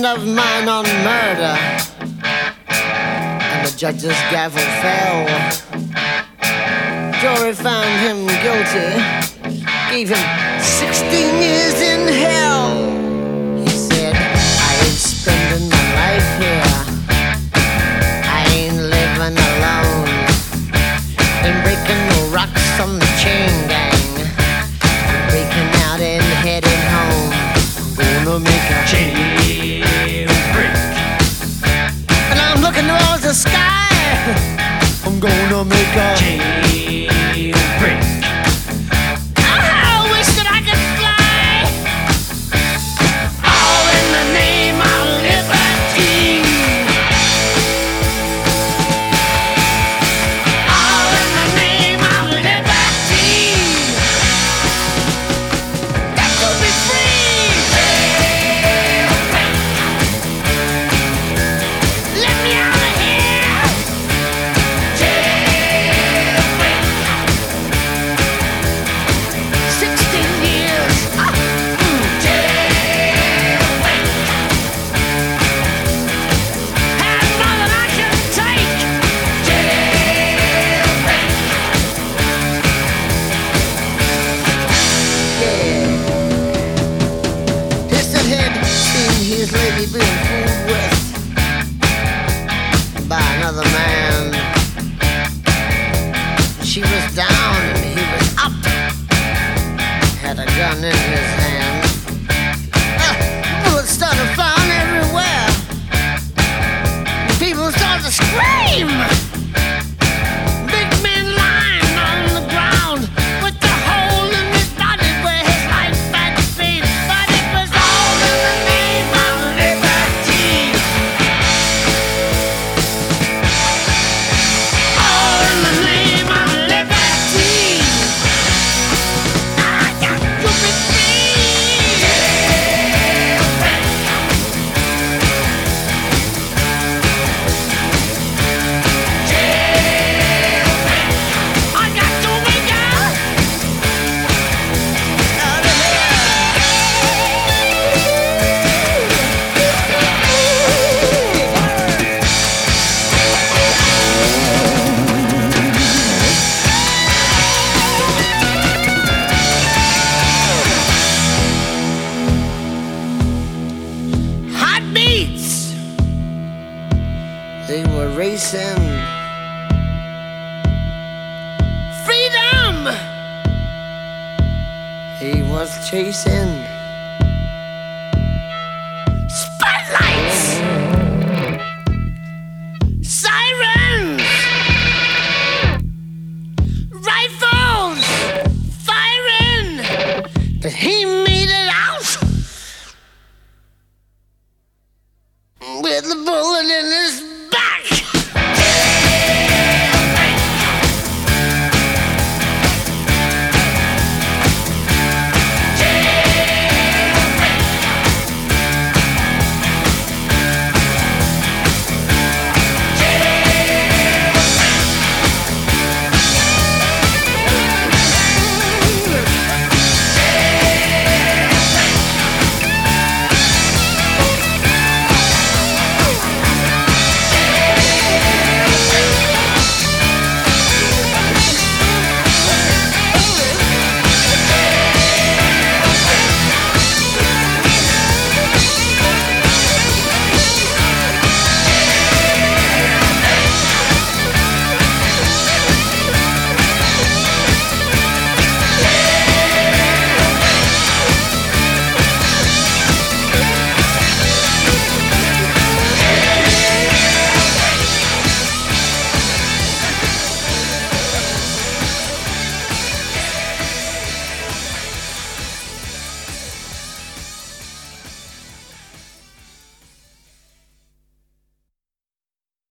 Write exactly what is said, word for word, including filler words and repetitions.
friend of mine on murder, and the judge's gavel fell. Jury found him guilty, gave him sixteen years in hell. He said, I ain't spending my life here, I ain't living alone, ain't breaking no rocks on the chain gang, I'm breaking out and heading home. I'm gonna make a chain break, and I'm looking towards the sky. I'm gonna make a chain break. I wish that I could fly, all in the name of liberty, all in the name of liberty. Got to be free. Let me out of here. Sixteen years. Ah, mm, jailbreak. Had more than I can take. Jailbreak. Yeah. Piston head seen his lady being fooled with by another man. She was down and he was up, had a gun in his hand. Ah, bullets started flying everywhere. People started to scream. Big man lying on the ground with the hole in his body where his life had been. But it was all in the name of liberty, all in the name of liberty. I got to be free. I got to wake up out of Heartbeats, they were racing. Freedom, he was chasing.